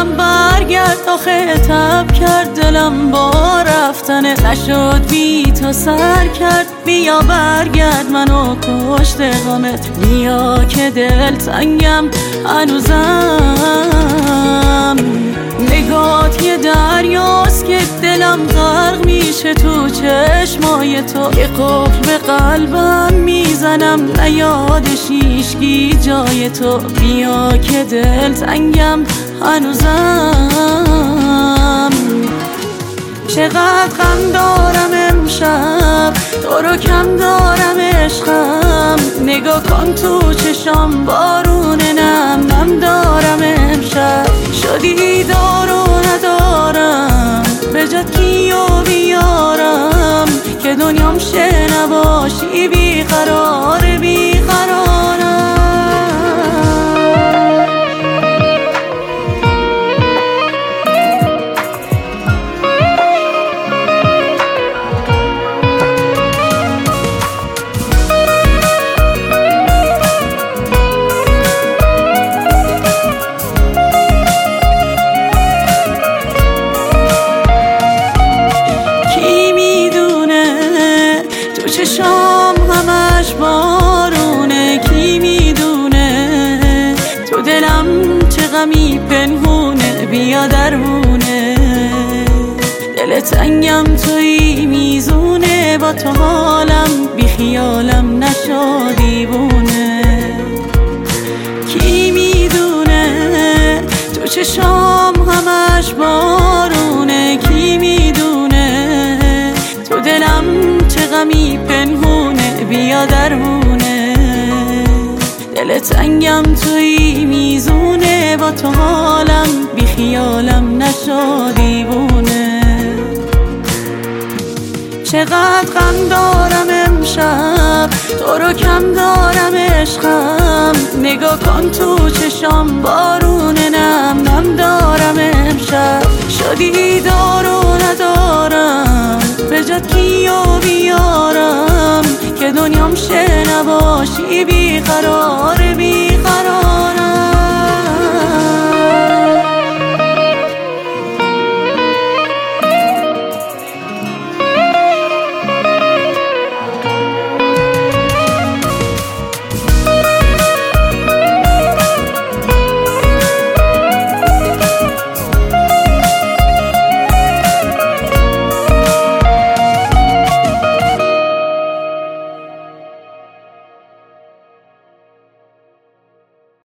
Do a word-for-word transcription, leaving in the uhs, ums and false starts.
دلم برگرد، آخه تب کرد دلم با رفتنت، نشد بی تو سر کرد. بیا برگرد منو کشت غمت، بیا که دل تنگم هنوزم. نگات یه دریاست که دلم غرق میشه تو چشمای تو، یه قفل به قلبم میزنم نیادش هیچکی جای تو. بیا که دل تنگم هنوزم. چقدر غم دارم امشب، تو رو کم دارم عشقم. نگاه کن تو چشام بارونه، نم نم دارم امشب. شدی دارو ندارم به جد کیو بیارم، که دنیام شه نباشی بی قرار بی قرارم. چشام همش بارونه، کی میدونه تو دلم چه غمی پنهونه. بیا درمونه دل تنگم توی میزونه، با تو حالم بی خیالم نشو دیوونه. کی میدونه تو چشام همش بارونه، کی میدونه تو دلم چه غمی پنهونه. بیا درمونه دل تنگم توی میزونه، با تو حالم بی خیالم نشو دیوونه. چقدر غم دارم امشب، تو رو کم دارم عشقم. نگاه کن تو چشام بارونه، نم نم دارم امشب. شدی دارو ندارم به جد کیو بیارم، که دنیام شه نباشی بی قرار